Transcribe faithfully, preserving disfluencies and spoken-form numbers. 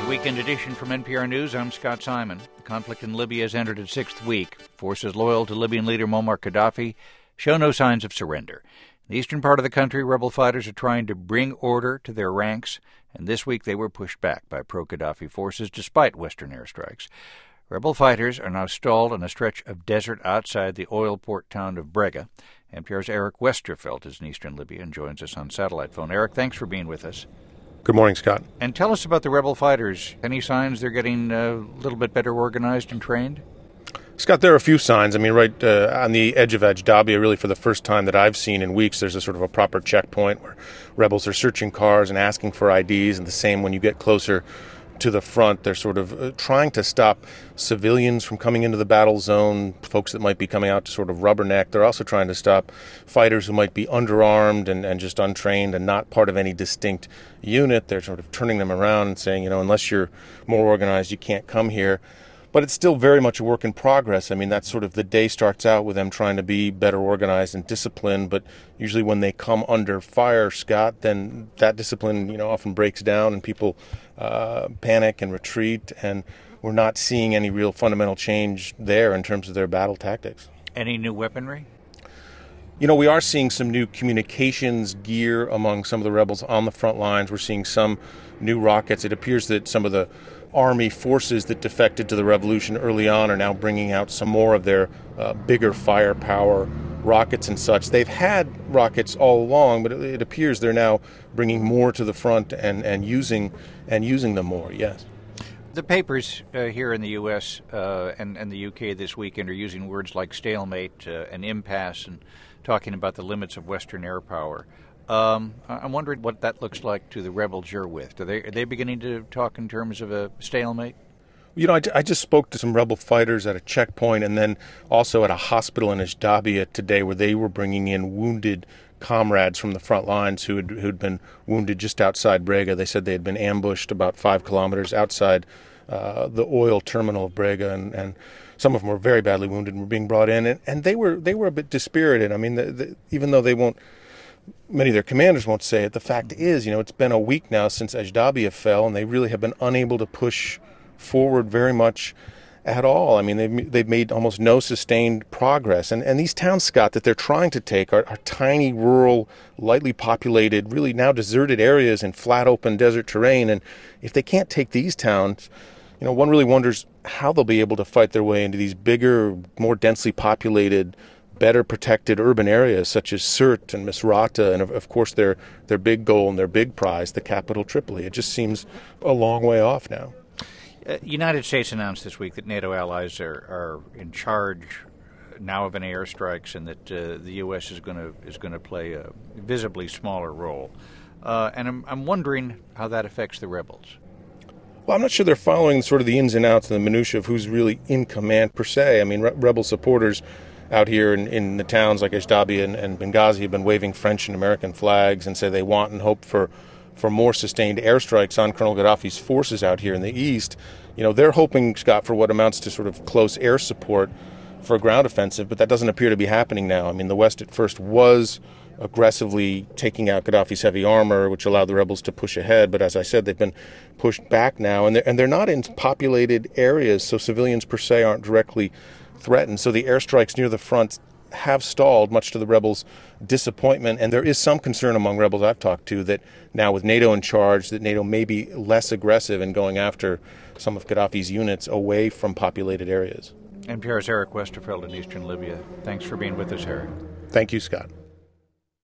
weekend edition from N P R News. I'm Scott Simon. The conflict in Libya has entered its sixth week. Forces loyal to Libyan leader Muammar Gaddafi show no signs of surrender. In the eastern part of the country, rebel fighters are trying to bring order to their ranks, and this week they were pushed back by pro-Gaddafi forces despite Western airstrikes. Rebel fighters are now stalled on a stretch of desert outside the oil port town of Brega. N P R's Eric Westerfeld is in eastern Libya and joins us on satellite phone. Eric, thanks for being with us. Good morning, Scott. And tell us about the rebel fighters. Any signs they're getting a little bit better organized and trained? Scott, there are a few signs. I mean, right uh, on the edge of Ajdabia, really for the first time that I've seen in weeks, there's a sort of a proper checkpoint where rebels are searching cars and asking for I Ds, and the same when you get closer to the front. They're sort of uh, trying to stop civilians from coming into the battle zone, folks that might be coming out to sort of rubberneck. They're also trying to stop fighters who might be underarmed and, and just untrained and not part of any distinct unit. They're sort of turning them around and saying, you know, unless you're more organized, you can't come here. But it's still very much a work in progress. I mean, that's sort of the day starts out with them trying to be better organized and disciplined. But usually when they come under fire, Scott, then that discipline, you know, often breaks down and people uh, panic and retreat. And we're not seeing any real fundamental change there in terms of their battle tactics. Any new weaponry? You know, we are seeing some new communications gear among some of the rebels on the front lines. We're seeing some new rockets. It appears that some of the army forces that defected to the revolution early on are now bringing out some more of their uh, bigger firepower rockets and such. They've had rockets all along, but it, it appears they're now bringing more to the front and, and using and using them more, yes. The papers uh, here in the U S uh, and, and the U K this weekend are using words like stalemate uh, and impasse and talking about the limits of Western air power. Um, I'm wondering what that looks like to the rebels you're with. Are they, are they beginning to talk in terms of a stalemate? You know, I, I just spoke to some rebel fighters at a checkpoint and then also at a hospital in Ajdabia today where they were bringing in wounded comrades from the front lines who had who'd been wounded just outside Brega. They said they had been ambushed about five kilometers outside uh, the oil terminal of Brega, and, and some of them were very badly wounded and were being brought in. And, and they were they were a bit dispirited. I mean, the, the, even though they won't, many of their commanders won't say it, the fact is, you know, it's been a week now since Ajdabia fell, and they really have been unable to push forward very much at all. I mean, they've, they've made almost no sustained progress. And, and these towns, Scott, that they're trying to take are, are tiny, rural, lightly populated, really now deserted areas in flat, open desert terrain. And if they can't take these towns, you know, one really wonders how they'll be able to fight their way into these bigger, more densely populated, better protected urban areas such as Sirte and Misrata, and of, of course their their big goal and their big prize, the capital Tripoli. It just seems a long way off now. Uh, United States announced this week that NATO allies are, are in charge now of any airstrikes, and that uh, the U S is going to is going to play a visibly smaller role. Uh, and I'm I'm wondering how that affects the rebels. Well, I'm not sure they're following sort of the ins and outs and the minutiae of who's really in command per se. I mean, re- rebel supporters out here in, in the towns like Ajdabia and, and Benghazi have been waving French and American flags and say they want and hope for, for more sustained airstrikes on Colonel Gaddafi's forces out here in the east. You know, they're hoping, Scott, for what amounts to sort of close air support for a ground offensive, but that doesn't appear to be happening now. I mean, the West at first was aggressively taking out Gaddafi's heavy armor, which allowed the rebels to push ahead. But as I said, they've been pushed back now, and they're, and they're not in populated areas, so civilians per se aren't directly threatened. So the airstrikes near the front have stalled, much to the rebels' disappointment. And there is some concern among rebels I've talked to that now with NATO in charge, that NATO may be less aggressive in going after some of Gaddafi's units away from populated areas. N P R's Eric Westerfeld in eastern Libya. Thanks for being with us, Eric. Thank you, Scott.